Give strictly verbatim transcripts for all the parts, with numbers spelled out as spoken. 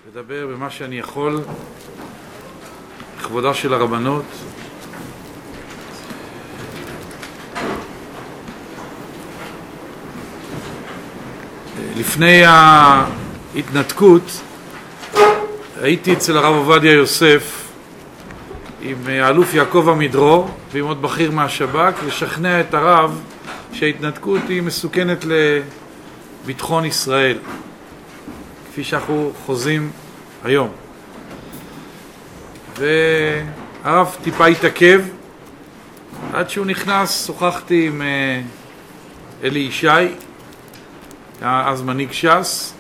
לדבר במה שאני יכול לכבודה של הרבנות. לפני ההתנתקות הייתי אצל הרב עובדיה יוסף עם האלוף יעקב עמידרור ועם עוד בכיר מהשב"כ לשכנע את הרב שההתנתקות היא מסוכנת לביטחון ישראל, כפי שאנחנו חוזים היום. והרב טיפה התעכב עד שהוא נכנס. שוחחתי עם אלי ישי, אז מנהיג ש"ס,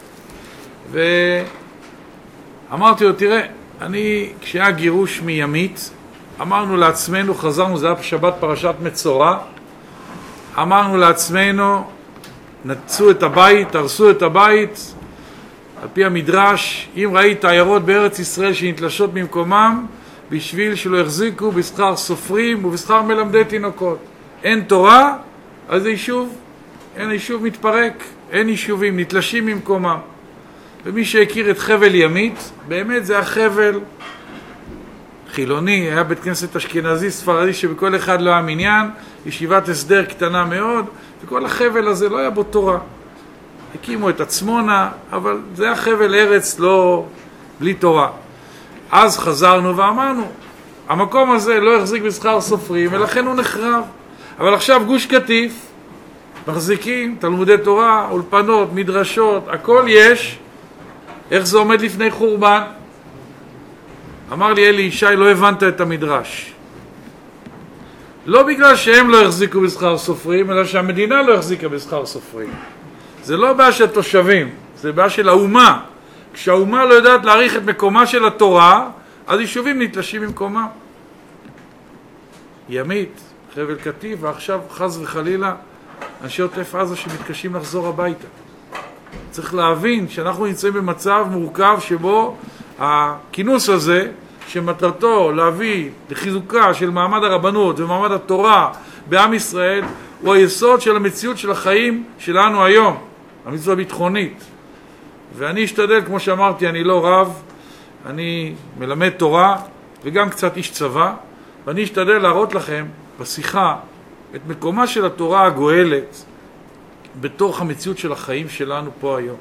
ואמרתי לו, תראה, אני כשהיה גירוש מימית אמרנו לעצמנו, חזרנו, זה היה שבת פרשת מצורע, אמרנו לעצמנו, נצו את הבית, הרסו את הבית, על פי המדרש, אם ראית עיירות בארץ ישראל שנתלשות ממקומם, בשביל שלא יחזיקו בשכר סופרים ובשכר מלמדי תינוקות. אין תורה, אז היישוב, אין היישוב מתפרק, אין יישובים, נתלשים ממקומם. ומי שהכיר את חבל ימית, באמת זה החבל חילוני, היה בית כנסת אשכנזי ספרדי שבכל אחד לא היה מניין, ישיבת הסדר קטנה מאוד, וכל החבל הזה לא היה בו תורה. הקימו את עצמונה, אבל זה היה חבל ארץ לא, בלי תורה. אז חזרנו ואמרנו, המקום הזה לא יחזיק בשכר סופרים, ולכן הוא נחרב. אבל עכשיו גוש קטיף, מחזיקים תלמודי תורה, אולפנות, מדרשות, הכל יש. איך זה עומד לפני חורבן? אמר לי אלי ישי, לא הבנת את המדרש. לא בגלל שהם לא יחזיקו בשכר סופרים, אלא שהמדינה לא יחזיקה בשכר סופרים. זה לא בעיה של תושבים, זה בעיה של האומה. כשהאומה לא יודעת להעריך את מקומה של התורה, אז יישובים נתלשים במקומה. ימית, חבל קטיף, ועכשיו חס וחלילה אנשי עוטף עזה שמתקשים לחזור הביתה. צריך להבין שאנחנו נמצאים במצב מורכב שבו הכינוס הזה, שמטרתו להביא לחיזוקה של מעמד הרבנות ומעמד התורה בעם ישראל, הוא היסוד של המציאות של החיים שלנו היום, המצווה הביטחונית. ואני אשתדל, כמו שאמרתי, אני לא רב, אני מלמד תורה וגם קצת איש צבא, ואני אשתדל להראות לכם בשיחה את מקומה של התורה הגואלת בתוך המציאות של החיים שלנו פה היום.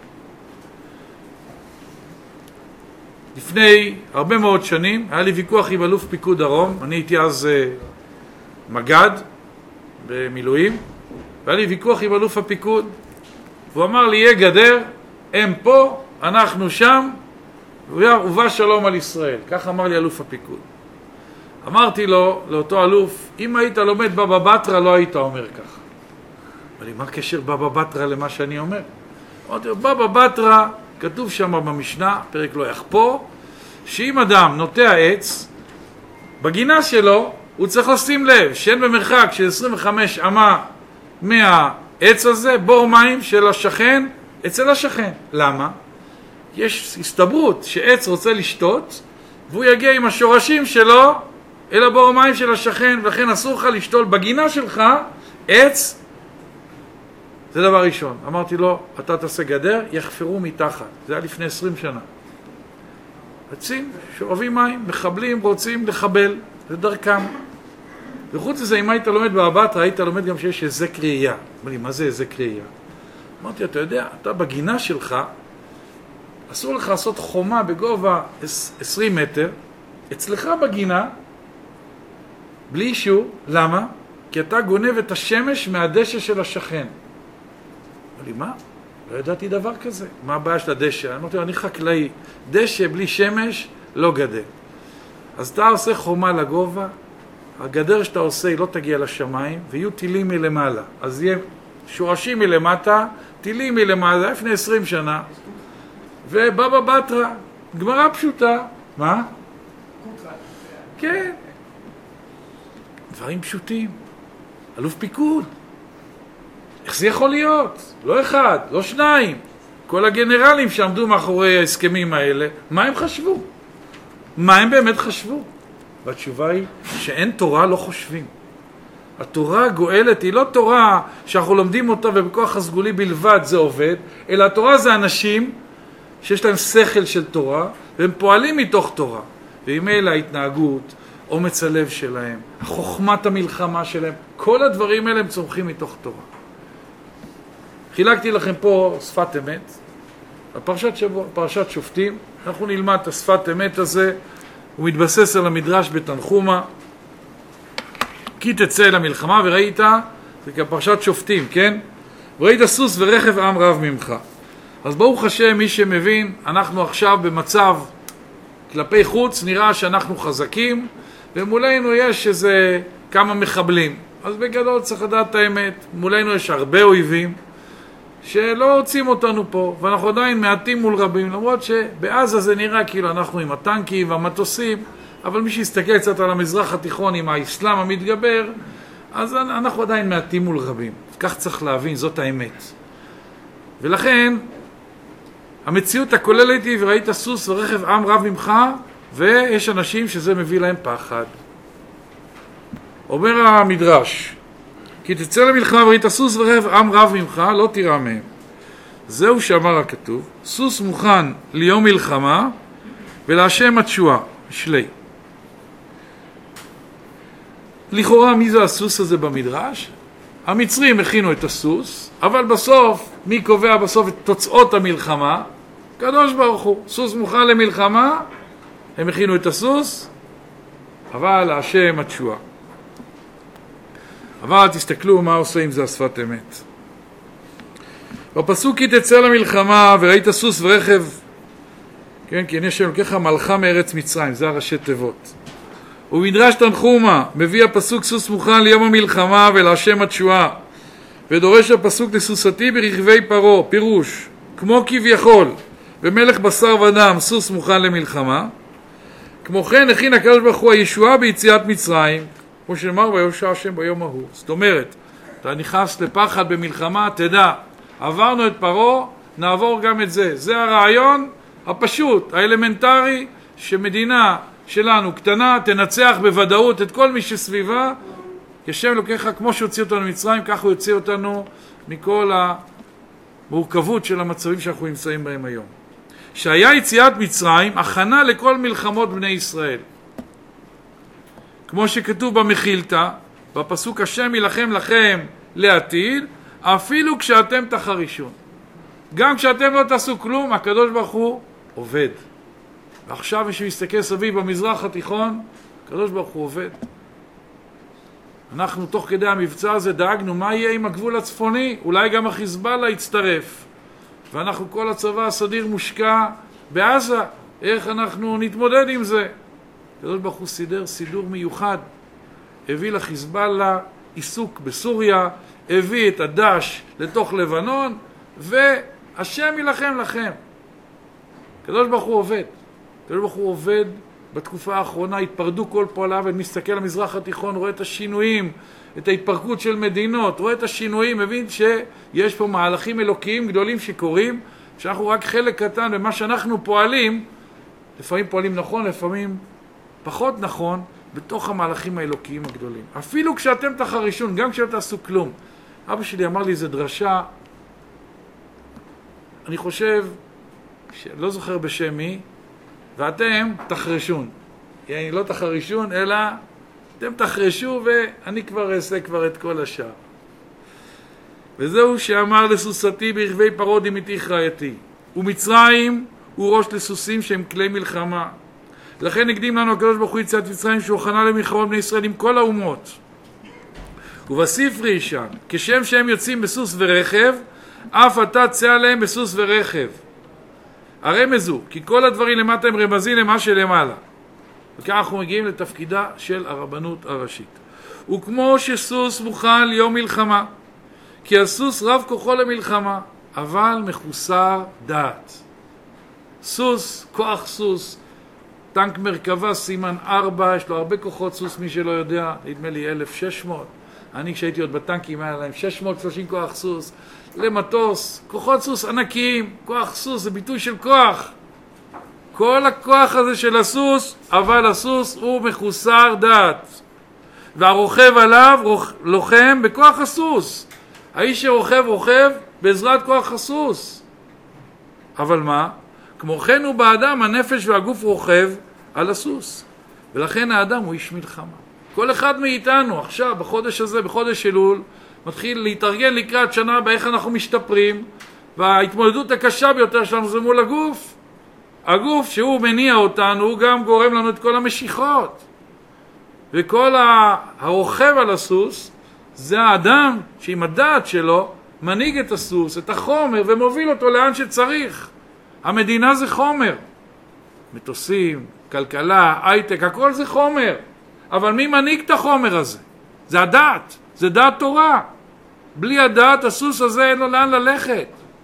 לפני הרבה מאוד שנים היה לי ויכוח עם אלוף פיקוד דרום, אני הייתי אז uh, מגד במילואים, והיה לי ויכוח עם אלוף הפיקוד, והוא אמר לי, יהיה גדר, הם פה, אנחנו שם, ובא שלום על ישראל. כך אמר לי אלוף הפיקוד. אמרתי לו, לאותו אלוף, אם היית לומד בבא בתרא לא היית אומר כך. אבל לי, מה הקשר בבא בתרא למה שאני אומר? אמרתי לו, בבא בתרא, כתוב שם במשנה, פרק לא יחפור, שאם אדם נוטע עץ, בגינה שלו הוא צריך לשים לב שאין במרחק של עשרים וחמש אמה מהעץ הזה בור מים של השכן אצל השכן. למה? יש הסתברות שעץ רוצה לשתות והוא יגיע עם השורשים שלו אל הבור מים של השכן, ולכן אסור לך לשתול בגינה שלך עץ. זה דבר ראשון. אמרתי לו, אתה תעשה גדר, יחפרו מתחת. זה היה לפני עשרים שנה. עצים, שואבים מים, מחבלים, רוצים לחבל, זה דרכם. וחוץ לזה, אם היית לומד בבא בתרא, היית לומד גם שיש היזק ראייה. אמר לי, מה זה היזק ראייה? אמרתי, אתה יודע, אתה בגינה שלך, אסור לך לעשות חומה בגובה עשרים מטר, אצלך בגינה, בלי אישור. למה? כי אתה גונב את השמש מהדשא של השכן. אמר לי, מה? לא ידעתי דבר כזה. מה הבעיה של הדשא? אמרתי, אני חקלאי. דשא בלי שמש לא גדל. אז אתה עושה חומה לגובה, הגדר שאתה עושה היא לא תגיע לשמיים, ויהיו טילים מלמעלה. אז יהיה שורשים מלמטה, טילים מלמעלה, לפני עשרים שנה. ובבא בתרא, גמרא פשוטה. מה? כן. דברים פשוטים. אלוף פיקוד. איך זה יכול להיות? לא אחד, לא שניים. כל הגנרלים שעמדו מאחורי ההסכמים האלה, מה הם חשבו? מה הם באמת חשבו? והתשובה היא שאין תורה לא חושבים. התורה הגואלת היא לא תורה שאנחנו לומדים אותה ובכוח הסגולי בלבד זה עובד, אלא התורה זה אנשים שיש להם שכל של תורה, והם פועלים מתוך תורה. ועם אלה ההתנהגות, אומץ הלב שלהם, חוכמת המלחמה שלהם, כל הדברים האלה הם צומחים מתוך תורה. חילקתי לכם פה שפת אמת, בפרשת שבוע, פרשת שופטים, אנחנו נלמד את השפת אמת הזה, הוא מתבסס על המדרש בתנחומה, כי תצא אל המלחמה וראית, זה כפרשת שופטים, כן? וראית סוס ורכב עם רב ממך. אז ברוך השם, מי שמבין, אנחנו עכשיו במצב כלפי חוץ, נראה שאנחנו חזקים, ומולנו יש איזה כמה מחבלים. אז בגדול צריך לדעת את האמת, מולנו יש הרבה אויבים, שלא רוצים אותנו פה, ואנחנו עדיין מעטים מול רבים, למרות שבעזה זה נראה כאילו אנחנו עם הטנקים והמטוסים, אבל מי שיסתכל קצת על המזרח התיכון עם האסלאם המתגבר, אז אנחנו עדיין מעטים מול רבים. כך צריך להבין, זאת האמת. ולכן, המציאות הכוללת היא, וראית סוס ורכב עם רב ממך, ויש אנשים שזה מביא להם פחד. אומר המדרש, כי תצא למלחמה וראית סוס ורכב עם רב ממך, לא תירא מהם. זהו שאמר הכתוב, סוס מוכן ליום מלחמה, ולהשם התשועה, שלי. לכאורה מי זה הסוס הזה במדרש? המצרים הכינו את הסוס, אבל בסוף, מי קובע בסוף את תוצאות המלחמה? קדוש ברוך הוא. סוס מוכן למלחמה, הם הכינו את הסוס, אבל השם התשועה. אבל תסתכלו מה עושה עם זה השפת אמת. בפסוק כי תצא למלחמה וראית סוס ורכב, כן, כי אני שם לוקח מלכה מארץ מצרים, זה הראשי תיבות. ובמדרש תנחומה מביא הפסוק סוס מוכן ליום המלחמה ולהשם התשועה, ודורש הפסוק לסוסתי ברכבי פרו, פירוש, כמו כביכול, ומלך בשר ודם סוס מוכן למלחמה, כמו כן הכין הקדוש ברוך הוא הישועה ביציאת מצרים, כמו שנאמר ויושע השם ביום ההוא. זאת אומרת, אתה נכנס לפחד במלחמה, תדע, עברנו את פרו, נעבור גם את זה. זה הרעיון הפשוט, האלמנטרי, שמדינה שלנו קטנה, תנצח בוודאות את כל מי שסביבה, כשם לוקח כמו שהוציא אותנו ממצרים, כך הוא יוציא אותנו מכל המורכבות של המצבים שאנחנו נמצאים בהם היום. שהיה יציאת מצרים, הכנה לכל מלחמות בני ישראל. כמו שכתוב במחילתא, בפסוק השם ילחם לכם לעתיד, אפילו כשאתם תחרישון. גם כשאתם לא תעשו כלום, הקדוש ברוך הוא עובד. ועכשיו מי שמסתכל סביב במזרח התיכון, הקדוש ברוך הוא עובד. אנחנו תוך כדי המבצע הזה דאגנו מה יהיה עם הגבול הצפוני, אולי גם החיזבאללה יצטרף. ואנחנו כל הצבא הסדיר מושקע בעזה, איך אנחנו נתמודד עם זה? הקדוש ברוך הוא סידר סידור מיוחד, הביא לחיזבאללה עיסוק בסוריה, הביא את הדש לתוך לבנון, והשם ילחם לכם. הקדוש ברוך הוא עובד. הקדוש ברוך הוא עובד בתקופה האחרונה, התפרדו כל פועליו, ומסתכל למזרח התיכון, רואה את השינויים, את ההתפרקות של מדינות, רואה את השינויים, מבין שיש פה מהלכים אלוקיים גדולים שקורים, שאנחנו רק חלק קטן במה שאנחנו פועלים, לפעמים פועלים נכון, לפעמים פחות נכון, בתוך המהלכים האלוקיים הגדולים. אפילו כשאתם תחרישון, גם כשאתם תעשו כלום. אבא שלי אמר לי איזו דרשה, אני חושב, לא זוכר בשם מי, ואתם תחרשון. יעני לא תחרישון, אלא אתם תחרשו ואני כבר אעשה כבר את כל השאר. וזהו שאמר לסוסתי ברכבי פרו דמיתיך רעייתי. ומצרים הוא ראש לסוסים שהם כלי מלחמה. לכן הקדים לנו הקדוש ברוך הוא יציאת מצרים שהוא הכנה למלחמות בני ישראל עם כל האומות. ובספרי ישן, כשם שהם יוצאים בסוס ורכב, אף אתה צא עליהם בסוס ורכב. הרמזו, כי כל הדברים למטה הם רמזים למה שלמעלה. וכך אנחנו מגיעים לתפקידה של הרבנות הראשית. וכמו שסוס מוכן ליום מלחמה, כי הסוס רב כוחו למלחמה, אבל מחוסר דעת. סוס, כוח סוס, טנק מרכבה סימן ארבע, יש לו הרבה כוחות סוס, מי שלא יודע, נדמה לי אלף ושש מאות. אני כשהייתי עוד בטנקים היה להם שש מאות ושלושים כוח סוס. למטוס, כוחות סוס ענקיים, כוח סוס זה ביטוי של כוח. כל הכוח הזה של הסוס, אבל הסוס הוא מחוסר דעת. והרוכב עליו לוחם בכוח הסוס. האיש שרוכב רוכב בעזרת כוח הסוס. אבל מה? כמו כן הוא באדם, הנפש והגוף רוכב על הסוס. ולכן האדם הוא איש מלחמה. כל אחד מאיתנו עכשיו, בחודש הזה, בחודש אלול, מתחיל להתארגן לקראת שנה באיך אנחנו משתפרים, וההתמודדות הקשה ביותר שלנו זה מול הגוף. הגוף שהוא מניע אותנו, הוא גם גורם לנו את כל המשיכות. וכל הרוכב על הסוס, זה האדם שעם הדעת שלו מנהיג את הסוס, את החומר, ומוביל אותו לאן שצריך. המדינה זה חומר. מטוסים, כלכלה, הייטק, הכל זה חומר. אבל מי מנהיג את החומר הזה? זה הדעת, זה דעת תורה. בלי הדעת הסוס הזה אין לו לאן ללכת.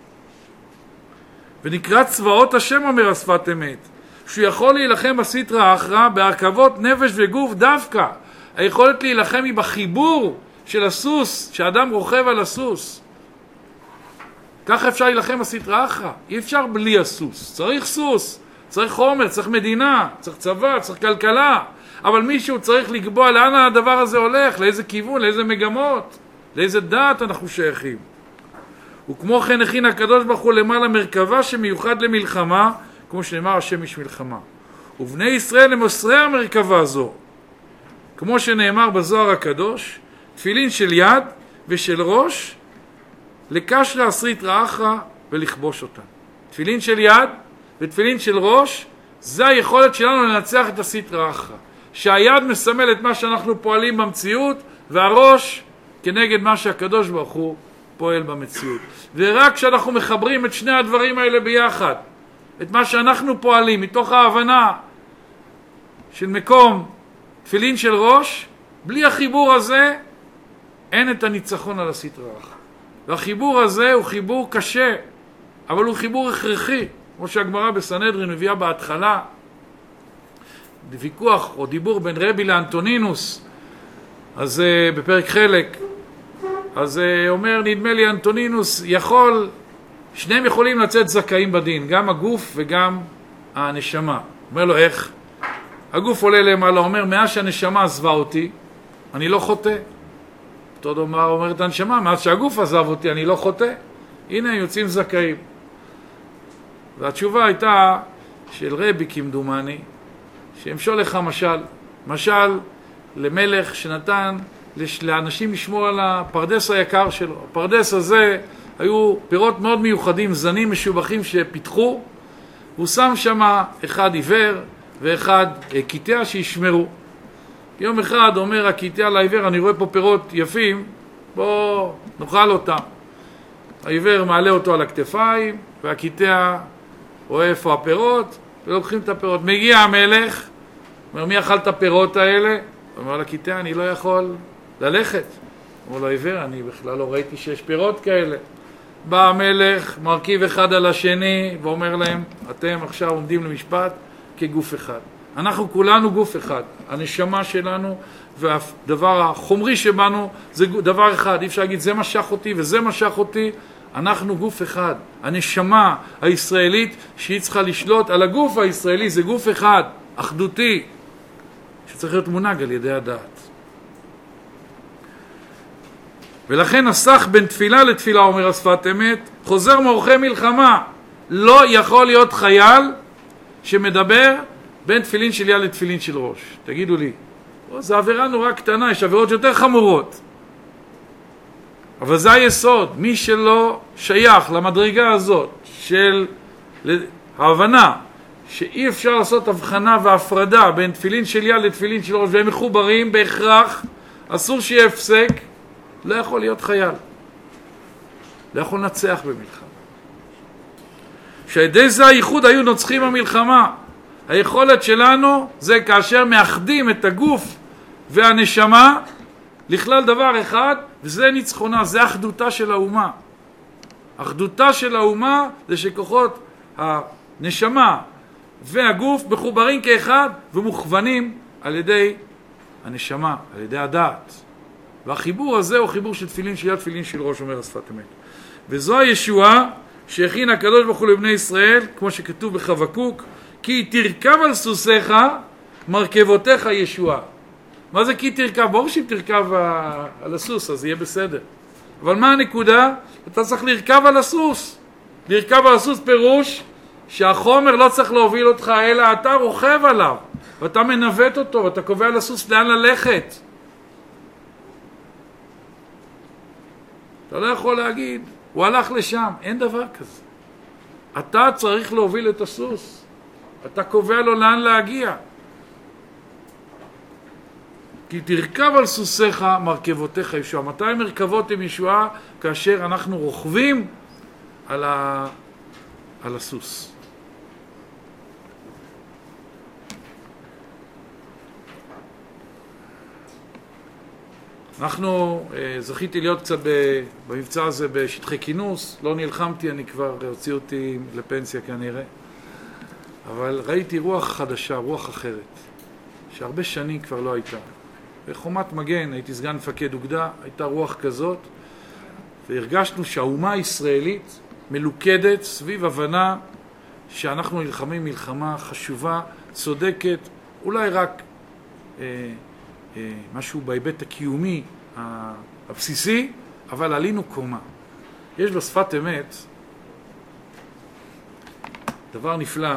ונקרא צבאות השם אומר השפת אמת, שהוא יכול להילחם בסטרא אחרא, בהרכבות נפש וגוף דווקא. היכולת להילחם היא בחיבור של הסוס, שאדם רוכב על הסוס. ככה אפשר להילחם בסטרא אחרא. אי אפשר בלי הסוס. צריך סוס, צריך חומר, צריך מדינה, צריך צבא, צריך כלכלה. אבל מישהו צריך לקבוע לאן הדבר הזה הולך, לאיזה כיוון, לאיזה מגמות, לאיזה דעת אנחנו שייכים. וכמו כן הכין הקדוש ברוך הוא למעלה מרכבה שמיוחד למלחמה, כמו שנאמר השם איש מלחמה. ובני ישראל למוסרי המרכבה הזו, כמו שנאמר בזוהר הקדוש, תפילין של יד ושל ראש, לקשרה סטרא אחרא ולכבוש אותן. תפילין של יד ותפילין של ראש, זה היכולת שלנו לנצח את הסטרא אחרא. שהיד מסמל את מה שאנחנו פועלים במציאות, והראש כנגד מה שהקדוש ברוך הוא פועל במציאות. ורק כשאנחנו מחברים את שני הדברים האלה ביחד, את מה שאנחנו פועלים מתוך ההבנה של מקום תפילין של ראש, בלי החיבור הזה אין את הניצחון על הסטרא אחרא. והחיבור הזה הוא חיבור קשה, אבל הוא חיבור הכרחי, כמו שהגמרא בסנהדרין מביאה בהתחלה, ויכוח או דיבור בין רבי לאנטונינוס, אז uh, בפרק חלק, אז uh, אומר, נדמה לי אנטונינוס יכול, שניהם יכולים לצאת זכאים בדין, גם הגוף וגם הנשמה. אומר לו, איך? הגוף עולה למעלה, אומר, מאז שהנשמה עזבה אותי, אני לא חוטא. אותו דבר אומרת הנשמה, מאז שהגוף עזב אותי, אני לא חוטא. הנה, יוצאים זכאים. והתשובה הייתה של רבי כמדומני, שימשול לך משל, משל למלך שנתן לאנשים לשמור על הפרדס היקר שלו. הפרדס הזה היו פירות מאוד מיוחדים, זנים משובחים שפיתחו, הוא שם שם אחד עיוור ואחד קיטע שישמרו. יום אחד אומר הקיטע לעיוור, אני רואה פה פירות יפים, בוא נאכל אותם. העיוור מעלה אותו על הכתפיים, והקיטע רואה איפה הפירות, ולוקחים את הפירות. מגיע המלך, אומר, מי אכל את הפירות האלה? אומר לקיטע, אני לא יכול ללכת. אומר לו, עיוור, אני בכלל לא ראיתי שיש פירות כאלה. בא המלך, מרכיב אחד על השני, ואומר להם, אתם עכשיו עומדים למשפט כגוף אחד. אנחנו כולנו גוף אחד. הנשמה שלנו והדבר החומרי שבנו זה דבר אחד. אי אפשר להגיד, זה משך אותי וזה משך אותי. אנחנו גוף אחד. הנשמה הישראלית שהיא צריכה לשלוט על הגוף הישראלי, זה גוף אחד, אחדותי, שצריך להיות מונהג על ידי הדעת. ולכן הסך בין תפילה לתפילה, אומר השפת אמת, חוזר מאורחי מלחמה. לא יכול להיות חייל שמדבר בין תפילין של יד לתפילין של ראש. תגידו לי, זו עבירה נורא קטנה, יש עבירות יותר חמורות. אבל זה היסוד, מי שלא שייך למדרגה הזאת של ההבנה שאי אפשר לעשות הבחנה והפרדה בין תפילין של יד לתפילין של ראש, והם מחוברים בהכרח, אסור שיהיה הפסק, לא יכול להיות חייל. לא יכול לנצח במלחמה. שעדי זה הייחוד היו נוצחים המלחמה. היכולת שלנו זה כאשר מאחדים את הגוף והנשמה לכלל דבר אחד, וזה ניצחונה, זה אחדותה של האומה. אחדותה של האומה זה שכוחות הנשמה והגוף מחוברים כאחד ומוכוונים על ידי הנשמה, על ידי הדעת. והחיבור הזה הוא חיבור של תפילין של יד, תפילין של ראש, אומר השפת אמת. וזו הישועה שהכין הקדוש ברוך הוא לבני ישראל, כמו שכתוב בחבקוק, כי תרכב על סוסיך, מרכבותיך ישועה. מה זה כי תרכב? ברור שאם תרכב על הסוס, אז יהיה בסדר. אבל מה הנקודה? אתה צריך לרכב על הסוס. לרכב על הסוס פירוש, שהחומר לא צריך להוביל אותך, אלא אתה רוכב עליו, ואתה מנווט אותו, ואתה קובע לסוס לאן ללכת. אתה לא יכול להגיד, הוא הלך לשם, אין דבר כזה. אתה צריך להוביל את הסוס, אתה קובע לו לאן להגיע. כי תרכב על סוסיך מרכבותיך ישועה. מתי מרכבות הם ישועה? כאשר אנחנו רוכבים על, ה... על הסוס. אנחנו, זכיתי להיות קצת במבצע הזה בשטחי כינוס, לא נלחמתי, אני כבר הוציא אותי לפנסיה כנראה, אבל ראיתי רוח חדשה, רוח אחרת, שהרבה שנים כבר לא הייתה. בחומת מגן, הייתי סגן מפקד אוגדה, הייתה רוח כזאת, והרגשנו שהאומה הישראלית מלוכדת סביב הבנה שאנחנו נלחמים מלחמה חשובה, צודקת, אולי רק אה, אה, משהו בהיבט הקיומי הבסיסי, אבל עלינו קומה. יש בשפת אמת דבר נפלא,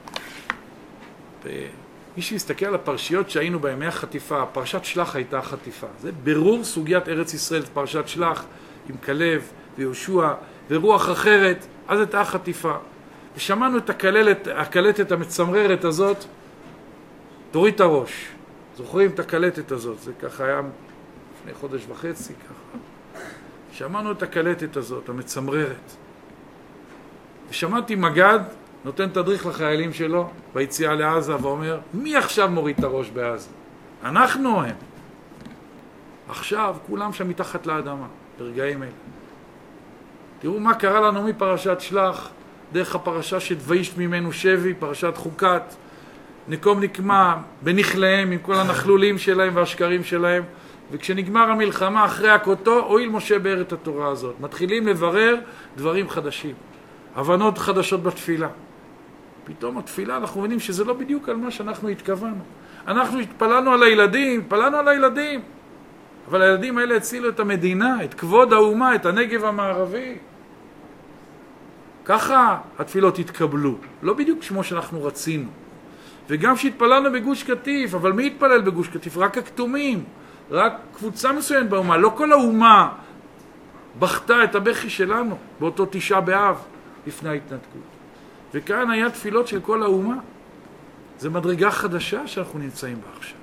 מי שיסתכל על הפרשיות שהיינו בימי החטיפה, פרשת שלח הייתה החטיפה. זה ברור סוגיית ארץ ישראל, פרשת שלח עם כלב ויהושע ורוח אחרת, אז הייתה החטיפה. ושמענו את הקללת, הקלטת המצמררת הזאת, תוריד את הראש. זוכרים את הקלטת הזאת, זה ככה היה לפני חודש וחצי ככה. שמענו את הקלטת הזאת, המצמררת. ושמעתי מגד, נותן תדריך לחיילים שלו ביציאה לעזה ואומר, מי עכשיו מוריד את הראש בעזה? אנחנו הם. עכשיו כולם שם מתחת לאדמה, ברגעים אלה. תראו מה קרה לנו מפרשת שלח, דרך הפרשה שתבייש ממנו שבי, פרשת חוקת, נקום נקמה בנכליהם עם כל הנחלולים שלהם והשקרים שלהם, וכשנגמר המלחמה אחרי הכותו, הועיל משה באר את התורה הזאת. מתחילים לברר דברים חדשים, הבנות חדשות בתפילה. פתאום התפילה אנחנו מבינים שזה לא בדיוק על מה שאנחנו התכוונו. אנחנו התפללנו על הילדים, התפללנו על הילדים, אבל הילדים האלה הצילו את המדינה, את כבוד האומה, את הנגב המערבי. ככה התפילות התקבלו, לא בדיוק כמו שאנחנו רצינו. וגם שהתפללנו בגוש קטיף, אבל מי התפלל בגוש קטיף? רק הכתומים, רק קבוצה מסוימת באומה, לא כל האומה בכתה את הבכי שלנו באותו תשעה באב לפני ההתנתקות. וכאן היה תפילות של כל האומה. זה מדרגה חדשה שאנחנו נמצאים בה עכשיו.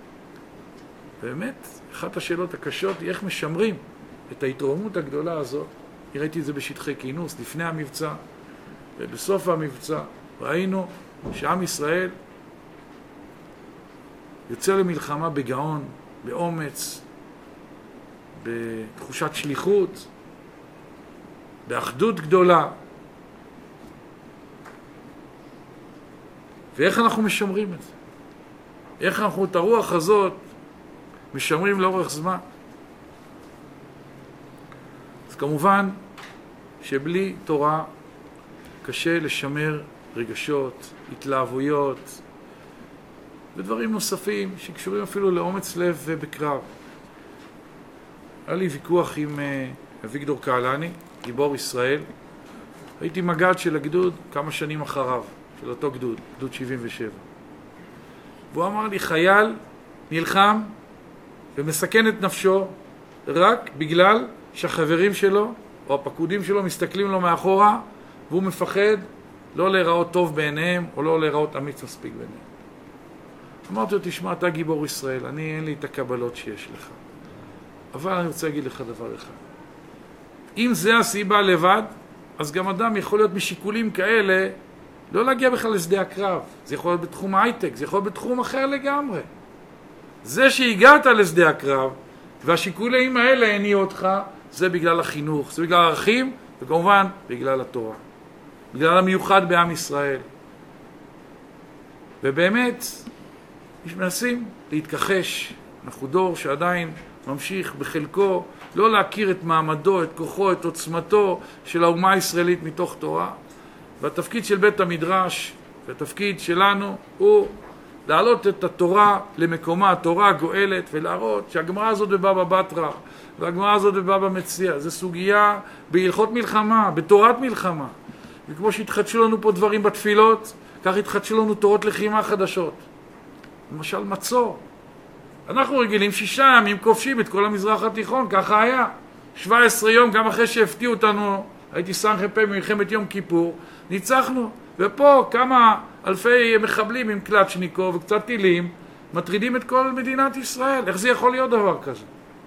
באמת, אחת השאלות הקשות היא איך משמרים את ההתרוממות הגדולה הזאת. ראיתי את זה בשטחי כינוס, לפני המבצע, ובסוף המבצע ראינו שעם ישראל יוצא למלחמה בגאון, באומץ, בתחושת שליחות, באחדות גדולה. ואיך אנחנו משמרים את זה? איך אנחנו את הרוח הזאת משמרים לאורך זמן? אז כמובן שבלי תורה קשה לשמר רגשות, התלהבויות ודברים נוספים שקשורים אפילו לאומץ לב ובקרב. היה לי ויכוח עם אביגדור קהלני, גיבור ישראל. הייתי מג"ד של הגדוד כמה שנים אחריו, של אותו גדוד, גדוד שבעים ושבע. והוא אמר לי, חייל נלחם ומסכן את נפשו רק בגלל שהחברים שלו או הפקודים שלו מסתכלים לו מאחורה, והוא מפחד לא להיראות טוב בעיניהם או לא להיראות אמיץ מספיק בעיניהם. אמרתי לו, תשמע, אתה גיבור ישראל, אני אין לי את הקבלות שיש לך. אבל אני רוצה להגיד לך דבר אחד. אם זה הסיבה לבד, אז גם אדם יכול להיות משיקולים כאלה לא להגיע בכלל לשדה הקרב. זה יכול להיות בתחום ההייטק, זה יכול להיות בתחום אחר לגמרי. זה שהגעת לשדה הקרב, והשיקולים האלה הניעו אותך, זה בגלל החינוך, זה בגלל הערכים, וכמובן בגלל התורה. בגלל המיוחד בעם ישראל. ובאמת, מנסים להתכחש. אנחנו דור שעדיין ממשיך בחלקו לא להכיר את מעמדו, את כוחו, את עוצמתו של האומה הישראלית מתוך תורה. והתפקיד של בית המדרש, והתפקיד שלנו, הוא להעלות את התורה למקומה, התורה הגואלת, ולהראות שהגמרא הזאת בבבא בתרא, והגמרא הזאת בבבא מציעא, זו סוגיה בהלכות מלחמה, בתורת מלחמה. וכמו שהתחדשו לנו פה דברים בתפילות, כך התחדשו לנו תורות לחימה חדשות. למשל מצור. אנחנו רגילים שישה ימים כובשים את כל המזרח התיכון, ככה היה. שבע עשרה יום, גם אחרי שהפתיעו אותנו, הייתי סנח"פ במלחמת יום כיפור, ניצחנו. ופה כמה אלפי מחבלים עם קלצ'ניקוב וקצת טילים, מטרידים את כל מדינת ישראל. איך זה יכול להיות דבר כזה?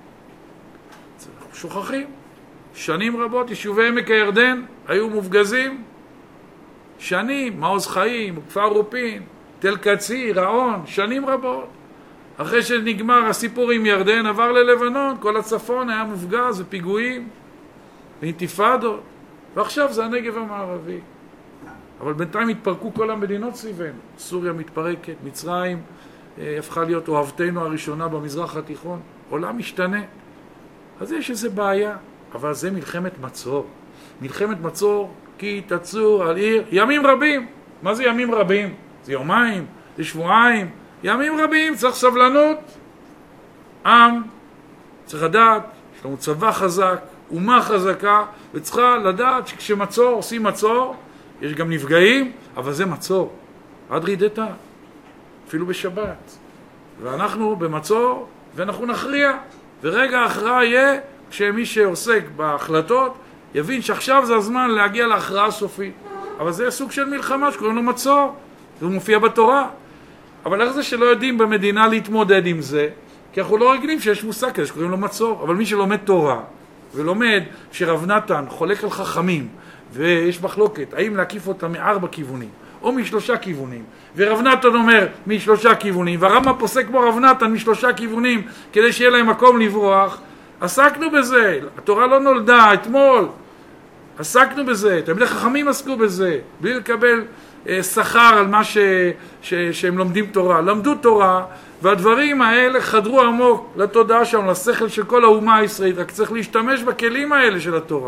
שוכחים. שנים רבות יישובי עמק הירדן היו מופגזים. שנים, מעוז חיים, כפר רופין, תל קציר, רעון, שנים רבות. אחרי שנגמר הסיפור עם ירדן, עבר ללבנון, כל הצפון היה מופגז ופיגועים ואינתיפאדות. ועכשיו זה הנגב המערבי. אבל בינתיים התפרקו כל המדינות סביבנו. סוריה מתפרקת, מצרים אה, הפכה להיות אוהבתנו הראשונה במזרח התיכון. עולם משתנה. אז יש איזו בעיה. אבל זה מלחמת מצור. מלחמת מצור כי תצור על עיר ימים רבים. מה זה ימים רבים? זה יומיים, זה שבועיים. ימים רבים, צריך סבלנות. עם, צריך לדעת, יש לנו צבא חזק, אומה חזקה, וצריכה לדעת שכשמצור, עושים מצור, יש גם נפגעים, אבל זה מצור. עד רידתה, אפילו בשבת. ואנחנו במצור, ואנחנו נכריע. ורגע ההכרעה יהיה, כשמי שעוסק בהחלטות, יבין שעכשיו זה הזמן להגיע להכרעה סופית. אבל זה סוג של מלחמה שקוראים לו מצור. זה מופיע בתורה. אבל איך זה שלא יודעים במדינה להתמודד עם זה? כי אנחנו לא רגילים שיש מושג כזה שקוראים לו מצור. אבל מי שלומד תורה, ולומד שרב נתן חולק על חכמים, ויש מחלוקת, האם להקיף אותה מארבע כיוונים, או משלושה כיוונים, ורב נתן אומר משלושה כיוונים, והרמב"ם פוסק כמו רב נתן משלושה כיוונים, כדי שיהיה להם מקום לברוח, עסקנו בזה. התורה לא נולדה אתמול, עסקנו בזה, תלמידי חכמים עסקו בזה, בלי לקבל אה, שכר על מה ש, ש, שהם לומדים תורה. למדו תורה, והדברים האלה חדרו עמוק לתודעה שם, לשכל של כל האומה הישראלית, רק צריך להשתמש בכלים האלה של התורה.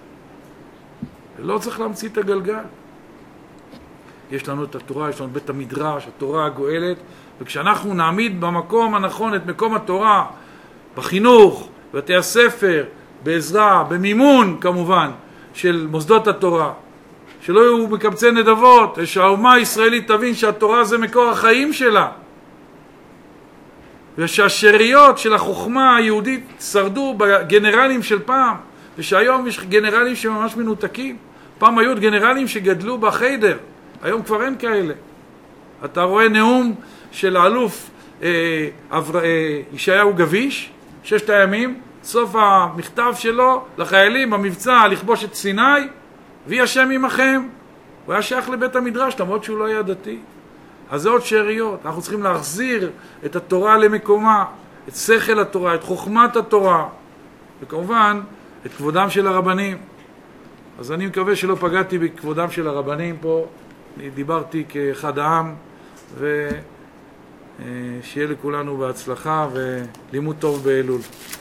לא צריך להמציא את הגלגל. יש לנו את התורה, יש לנו בית המדרש, התורה הגואלת, וכשאנחנו נעמיד במקום הנכון את מקום התורה, בחינוך, בבתי הספר, בעזרה, במימון כמובן, של מוסדות התורה, שלא יהיו מקבצי נדבות, שהאומה הישראלית תבין שהתורה זה מקור החיים שלה, ושהשאריות של החוכמה היהודית שרדו בגנרלים של פעם, ושהיום יש גנרלים שממש מנותקים. פעם היו גנרלים שגדלו בחיידר, היום כבר אין כאלה. אתה רואה נאום של האלוף אה, אבר... אה, ישעיהו גביש, ששת הימים, סוף המכתב שלו לחיילים במבצע לכבוש את סיני, ויהי השם עמכם. הוא היה שייך לבית המדרש, למרות שהוא לא היה דתי. אז זה עוד שאריות. אנחנו צריכים להחזיר את התורה למקומה, את שכל התורה, את חוכמת התורה, וכמובן את כבודם של הרבנים. אז אני מקווה שלא פגעתי בכבודם של הרבנים פה. אני דיברתי כאחד העם, ושיהיה לכולנו בהצלחה ולימוד טוב באלול.